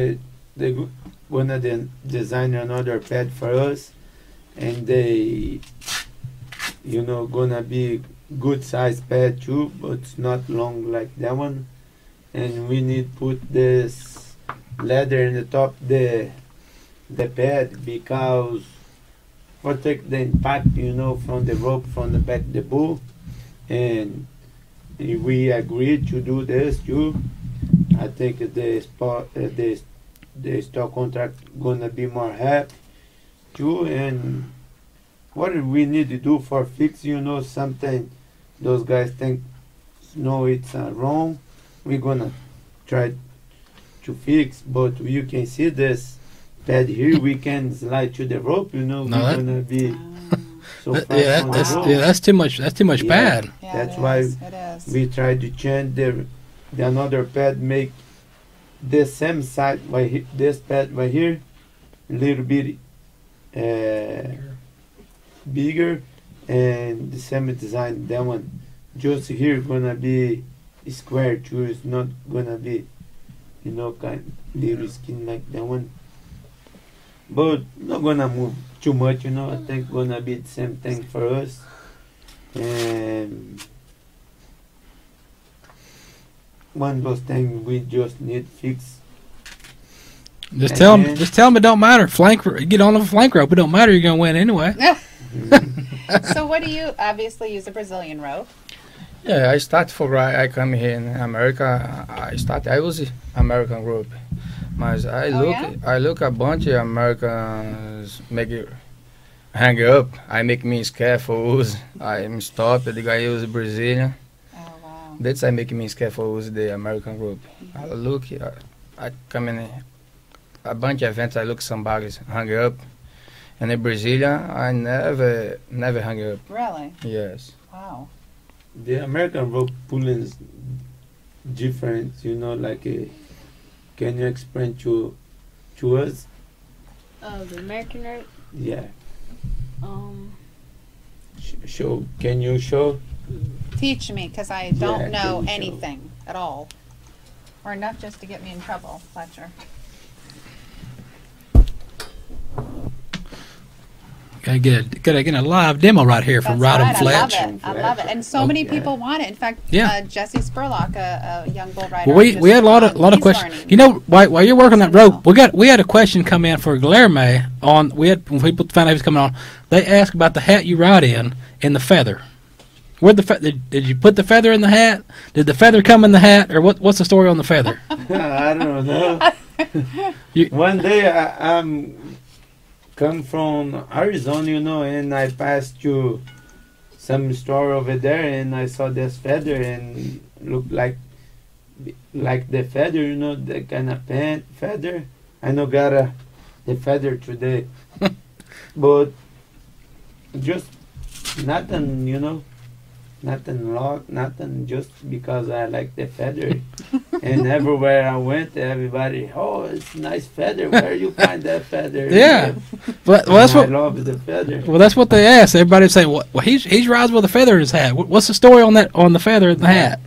design another pad for us, and they, gonna be good size pad too, but it's not long like that one. And we need put this leather in the top the pad because protect the impact, from the rope from the back of the bull. And we agreed to do this too. I think the stock contract gonna be more happy too. And what do we need to do for fix? Something those guys think it's wrong. We're gonna try to fix, but you can see this pad here. We can slide to the rope. We're gonna be so fast on the rope. That's too much. That's too much pad. Yeah, That's why it is. we try to change the another pad, make the same side this pad right here a little bit bigger, and the same design that one. Just here gonna be square too. It's not gonna be kind little skin like that one. But not gonna move too much. I think gonna be the same thing for us. And one of those things we just need fix. Just tell them it don't matter. Get on the flank rope. It don't matter. You're gonna win anyway. So what do you obviously use a Brazilian rope? Yeah, I started I come here in America. I was American rope, but I look a bunch of Americans make it hang up. I make me scared for use. I'm stopped. The guy use Brazilian. Oh wow. That's I make me scared for use the American rope. I look. I come in a bunch of events. I look somebody's hang up, and the Brazilian I never hang up. Really? Yes. Wow. The American rope pulling is different, can you explain to us? The American rope. Yeah. show. Can you show? Teach me, because I don't Yeah, know can you show? anything at all. Or enough just to get me in trouble, Fletcher. Gotta get a live demo right here from That's Rodham right, Fletch. I love it. I love it. And so many Okay. people want it. In fact, Yeah. Jesse Spurlock, a young bull rider. Well, we just had a lot of he's questions. learning. You know, while you're working that Listen rope, we had a question come in for Guilherme on. We had when people found out he was coming on. They asked about the hat you ride in and the feather. Where did you put the feather in the hat? Did the feather come in the hat, or what's the story on the feather? I don't know. You- One day I'm come from Arizona, you know, and I passed through some store over there, and I saw this feather and looked like the feather, you know, the kind of pant feather. I know got the feather today, but just nothing, you know. Nothing lock, nothing, just because I like the feather. And everywhere I went, everybody, oh, it's a nice feather. Where you find that feather? Yeah. Well, that's I what. love the feather. Well, that's what they asked. Everybody would say, "Well, he rides with a feather in his hat." What's the story on the feather in the hat?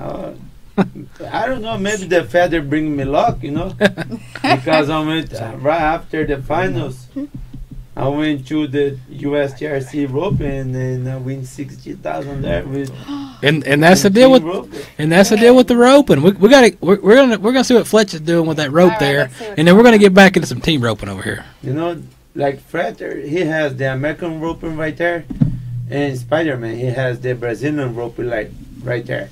I don't know. Maybe the feather bring me luck, you know, because I went right after the finals. I went to the USTRC rope and I win 60,000 there with. And that's the deal with rope. the roping. We're gonna see what Fletch is doing with that rope All right, there, let's see what's and then we're gonna going get back into some team roping over here. You know, like Frater, he has the American roping right there, and Spider-Man, he has the Brazilian roping like right there.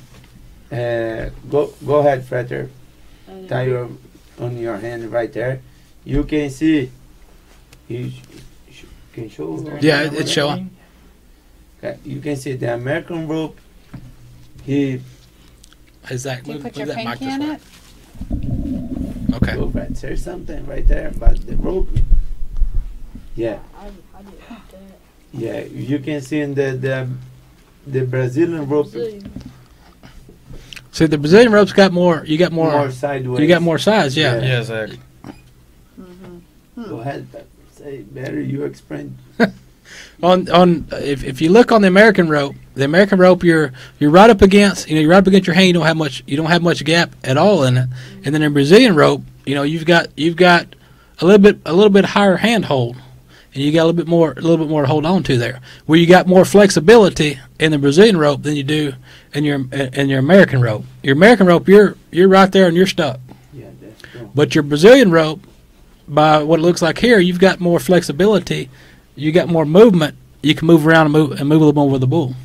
Go ahead, Frater. Tie your on your hand right there. You can see. You can show. Yeah, it's showing. Okay, you can see the American rope. He Exactly. Do you put your pinky in it? Okay. go right there, something right there about the rope. Yeah. I did like that. Yeah, you can see in the Brazilian rope See, the Brazilian rope's got more. You got more. sideways. You got more size. Yeah. Yeah. Yeah, exactly. Go ahead, Pepper. Say better. You explain. If you look on the American rope, you're right up against you're right up against your hand. You don't have much gap at all in it. And then in Brazilian rope, you've got a little bit higher hand hold, and you got a little bit more to hold on to there. Where you got more flexibility in the Brazilian rope than you do in your American rope. Your American rope, you're right there and you're stuck. Yeah, that's true. But your Brazilian rope, by what it looks like here, you've got more flexibility. You got more movement. You can move around and move a little more with the bull.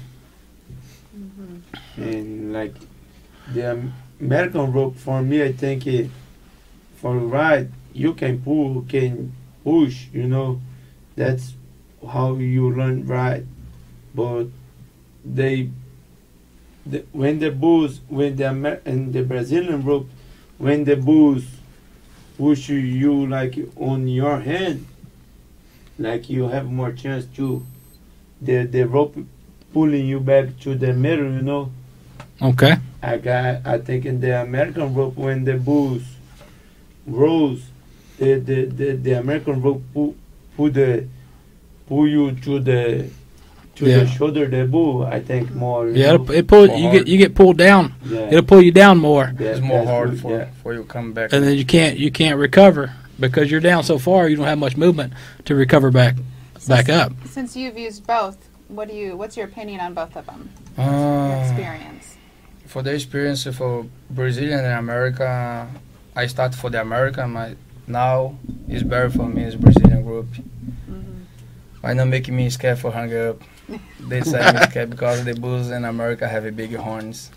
And like the American rope, for me, I think for a ride, you can pull, can push. That's how you learn ride. But when the Brazilian rope, when the bulls push you like on your hand, like you have more chance to the rope pulling you back to the middle. Okay. I think in the American rope, when the bulls rose, the American rope pull you to the shoulder the bull. I think more. Yeah, it pull you get pulled down. Yeah. It'll pull you down more, It's more that's hard good, for you to come back. and then you can't recover because you're down so far. You don't have much movement to recover back up. Since you've used both, what's your opinion on both of them? Your Uh, experience. for the experience for Brazilian and America, I start for the American. Now it's better for me is Brazilian group. Why not making me scared for hang up? They say me scared because the bulls in America have a big horns.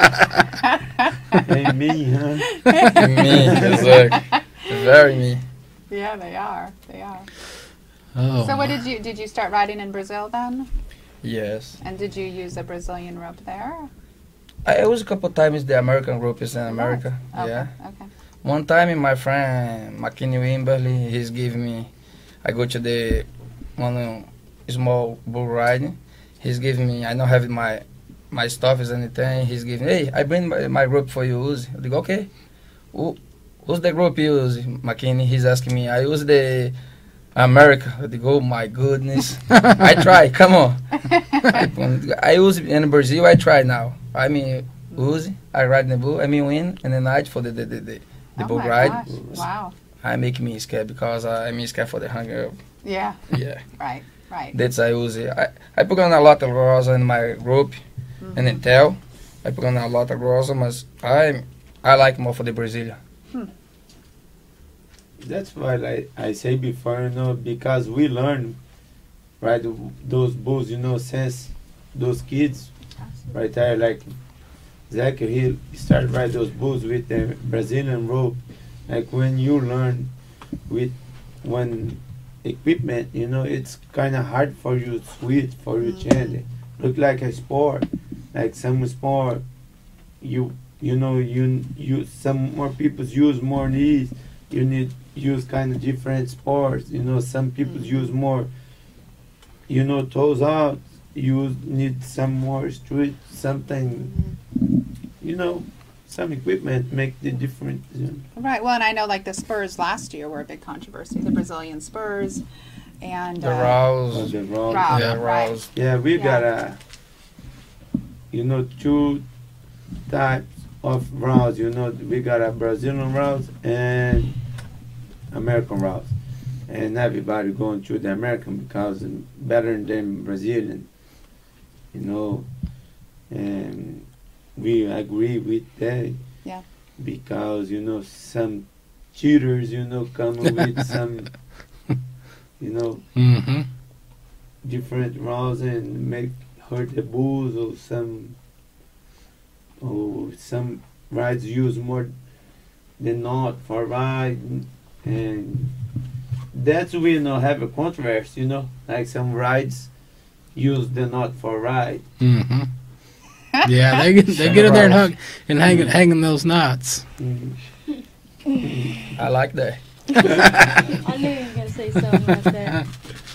Hey, me, huh? Me, exactly. Very me. Yeah, they are. They are. Oh. So what did you start riding in Brazil then? Yes. And did you use a Brazilian rope there? I was a couple times the American group is in America. Okay. Yeah. Okay. One time my friend McKinney Wimberly, he's giving me, I go to the one small bull riding. He's giving me, I don't have my stuff is anything. He's giving, hey, I bring my rope for you use. I go, okay. Who's the rope you use, McKinney? He's asking me. I use the America. They go, my goodness. I try. Come on. I use in Brazil. I try now. I mean, use. I ride the bull. I mean, win and the night for the bull ride. Gosh. Wow. I make me scared because I'm scared for the hunger. Yeah. Yeah. Right. That's I use it. I put on a lot of rosa in my rope and in tail. I put on a lot of rosa, but I like more for the Brazilian. That's why I say before, you know, because we learn, right, those bulls, you know, since those kids right there, like Zach, he started ride those bulls with the Brazilian rope. Like when you learn with one equipment, you know, it's kind of hard for you to switch, for you to change it. Look like a sport, like some sport, you know, you some more people use more knees. You need use kind of different sports. You know, some people use more, you know, toes out. You need some more street, something, you know, some equipment make the difference. You know. Right. Well, and I know like the spurs last year were a big controversy. The Brazilian spurs and The Rouse. The Rouse. Rouse, Yeah, right. Rouse. Yeah, we Yeah. got you know, two types of routes. You know, we got a Brazilian route and American route, and everybody going to the American because it's better than Brazilian. You know, and we agree with that. Yeah. Because you know some cheaters, you know, come with some, you know, different routes and make hurt the bulls, or some rides use more than not for ride, and that's we you know have a controversy, you know, like some rides use the knot for ride. Yeah, they get in there and hug and hanging those knots. I like that. I knew you were gonna say something like that.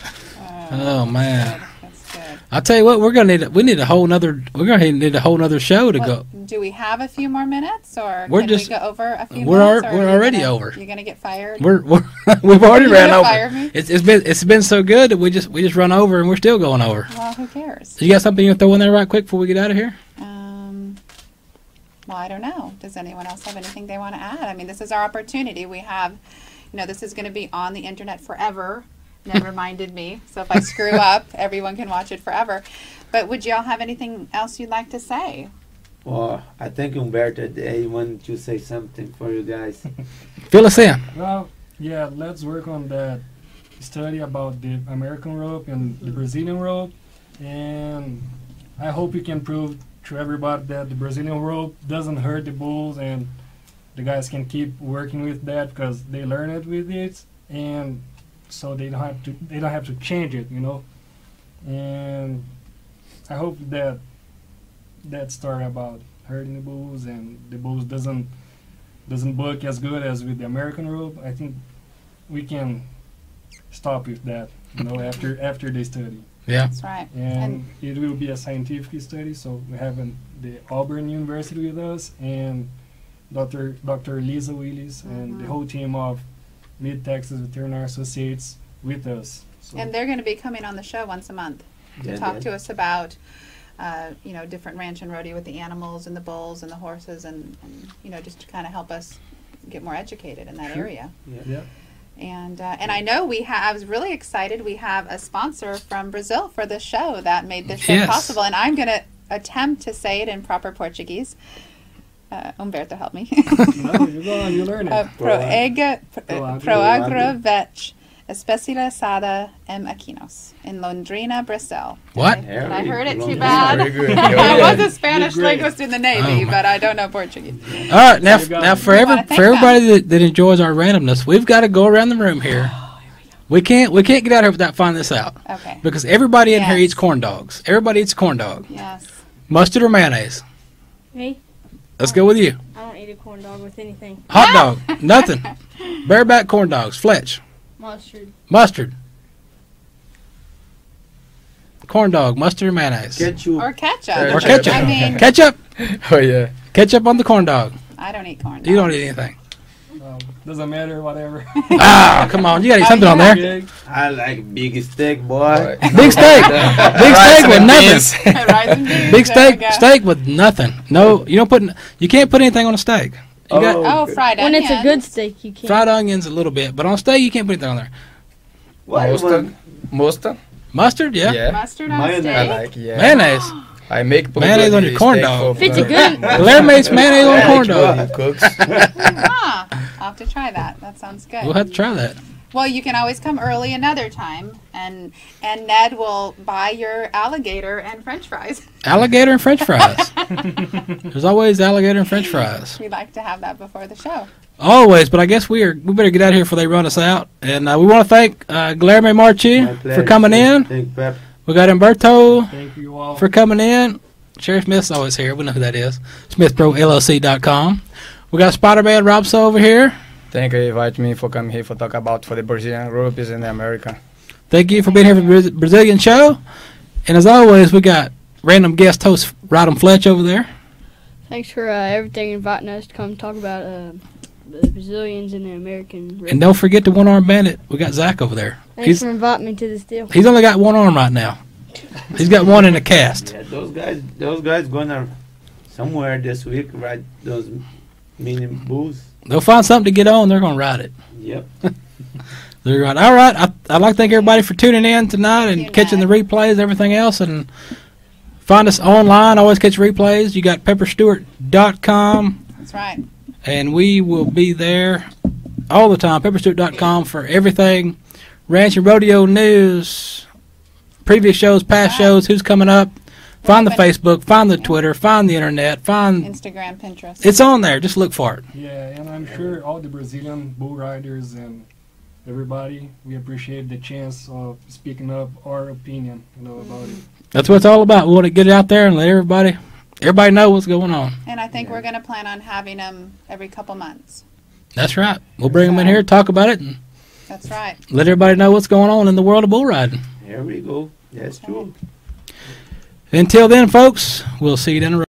Oh man. That's good. I'll tell you what, we're gonna need a whole nother show to go. Do we have a few more minutes, or We're can just- we go over a few we're minutes? we're already over. You're gonna get fired. We've already You ran gonna over. fire me? It's been so good that we just run over and we're still going over. Well, who cares? You got something you want to throw in there right quick before we get out of here? Well, I don't know. Does anyone else have anything they want to add? I mean, this is our opportunity. We have, this is going to be on the internet forever. Ned reminded me. So if I screw up, everyone can watch it forever. But would y'all have anything else you'd like to say? Well, I think Humberto, they wanted to say something for you guys. Fill us in. Well, yeah, let's work on that study about the American rope and the Brazilian rope. And I hope you can prove to everybody that the Brazilian rope doesn't hurt the bulls, and the guys can keep working with that because they learn it with it, and so they don't have to change it, And I hope that story about hurting the bulls and the bulls doesn't work as good as with the American rope. I think we can stop with that, after they study. Yeah. That's right. And it will be a scientific study, so we have the Auburn University with us, and Dr. Lisa Willis and the whole team of Mid-Texas Veterinary Associates with us. So And they're going to be coming on the show once a month to talk to us about, different ranch and rodeo with the animals and the bulls and the horses, and just to kind of help us get more educated in that area. yeah. And I know I was really excited. We have a sponsor from Brazil for this show that made this show possible. And I'm going to attempt to say it in proper Portuguese. Humberto, help me. No, you go on, you learn it. Proagro Vet Especializada em Aquinos in Londrina, Brazil. What? Did I heard it too Very bad? Very good. I was a Spanish You're great. linguist in the Navy, but I don't know Portuguese. All right, now You got now it. for We wanna thank everybody that enjoys our randomness, we've got to go around the room here. We can't get out here without finding this out, Okay. because everybody in here Yes. eats corn dogs. Everybody eats a corn dog. Yes. Mustard or mayonnaise? Me? Let's go with you. I don't eat a corn dog with anything. Hot dog, nothing. Bareback corn dogs, Fletch. Mustard. Mustard. Corn dog, mustard or mayonnaise? Ketchup. Or ketchup. Or ketchup. I mean, Ketchup. Oh yeah. Ketchup on the corn dog. I don't eat corn. You don't dogs. eat anything. Doesn't matter, whatever. Ah, come on. You got to eat something on there. Big. I like big steak, boy. Big steak. Big steak with nothing. Rice and beans, Big there we steak. go. Steak with nothing. No, you don't put. You can't put anything on a steak. You got Oh, fried When onions. it's a good steak, you can. fried onions a little bit, but on a steak you can't put anything on there. Why Mustard. Mustard. Mustard, yeah. Yeah. Mustard on Mayonnaise. steak. I like, yeah. Mayonnaise. I make Mayonnaise on your corn steak dog. for If it's a brother. good, Blair makes mayonnaise on Yeah, corn you dog. He cooks. Huh. I'll have to try that. That sounds good. We'll have to try that. Well, you can always come early another time, and Ned will buy your alligator and French fries. Alligator and French fries. There's always alligator and French fries. We like to have that before the show. Always, but I guess we better get out of here before they run us out. And we want to thank Guilherme Marchi My for pleasure. coming in. Thank Pep. We got Humberto Thank you all. for coming in. Sheriff Smith's always here. We know who that is. SmithProLLC.com. We got Spider-Man Robso over here. Thank you for inviting me for coming here for talk about for the Brazilian groups in America. Thank you for being here for the Brazilian show. And as always, we got random guest host Rodham Fletch over there. thanks for everything, inviting us to come talk about the Brazilians and the American. And don't forget the one-armed bandit. We got Zach over there. Thanks for inviting me to this deal. He's only got one arm right now. He's got one in the cast. Yeah, those guys gonna somewhere this week ride those mini booths. They'll find something to get on. They're going to ride it. Yep. They're right. All right. I'd like to thank everybody for tuning in tonight and Thank you, catching the Matt. replays, everything else. And find us online. Always catch replays. You got pepperstewart.com. That's right. And we will be there all the time. Pepperstewart.com for everything. Ranch and rodeo news, previous shows, past shows, who's coming up. Find the Facebook, find the Twitter, find the internet, find... Instagram, Pinterest. It's on there. Just look for it. Yeah, and I'm sure all the Brazilian bull riders and everybody, we appreciate the chance of speaking up our opinion, about it. That's what it's all about. We want to get it out there and let everybody know what's going on. And I think we're going to plan on having them every couple months. That's right. We'll bring them in here, talk about it, and That's right. let everybody know what's going on in the world of bull riding. Here we go. That's true. Until then, folks, we'll see you down the road.